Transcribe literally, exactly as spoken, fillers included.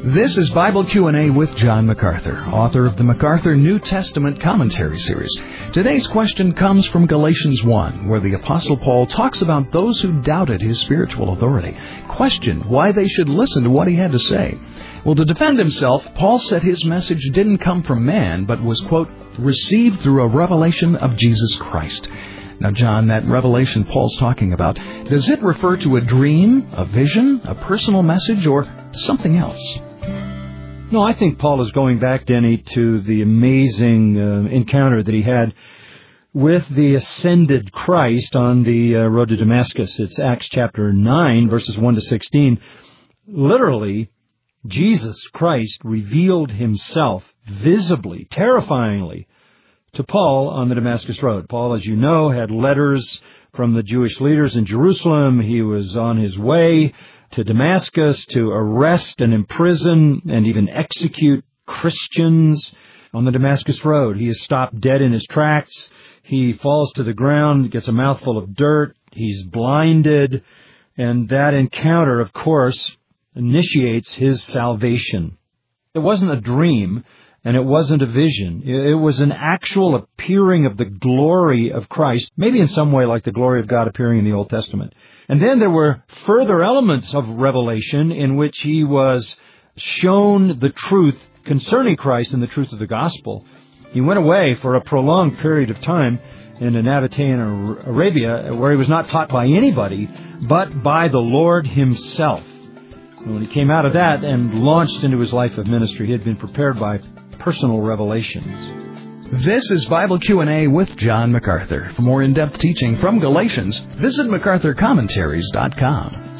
This is Bible Q and A with John MacArthur, author of the MacArthur New Testament Commentary Series. Today's question comes from Galatians one, where the Apostle Paul talks about those who doubted his spiritual authority, questioned why they should listen to what he had to say. Well, to defend himself, Paul said his message didn't come from man, but was, quote, received through a revelation of Jesus Christ. Now, John, that revelation Paul's talking about, does it refer to a dream, a vision, a personal message, or something else? No, I think Paul is going back, Denny, to the amazing uh, encounter that he had with the ascended Christ on the uh, road to Damascus. It's Acts chapter nine, verses one to sixteen. Literally, Jesus Christ revealed himself visibly, terrifyingly, to Paul on the Damascus Road. Paul, as you know, had letters from the Jewish leaders in Jerusalem. He was on his way to Damascus to arrest and imprison and even execute Christians on the Damascus Road. He is stopped dead in his tracks. He falls to the ground, gets a mouthful of dirt. He's blinded. And that encounter, of course, initiates his salvation. It wasn't a dream. And it wasn't a vision. It was an actual appearing of the glory of Christ, maybe in some way like the glory of God appearing in the Old Testament. And then there were further elements of revelation in which he was shown the truth concerning Christ and the truth of the gospel. He went away for a prolonged period of time in Nabatean Arabia, where he was not taught by anybody, but by the Lord himself. And when he came out of that and launched into his life of ministry, he had been prepared by personal revelations. This is Bible Q and A with John MacArthur. For more in-depth teaching from Galatians, visit macarthur commentaries dot com.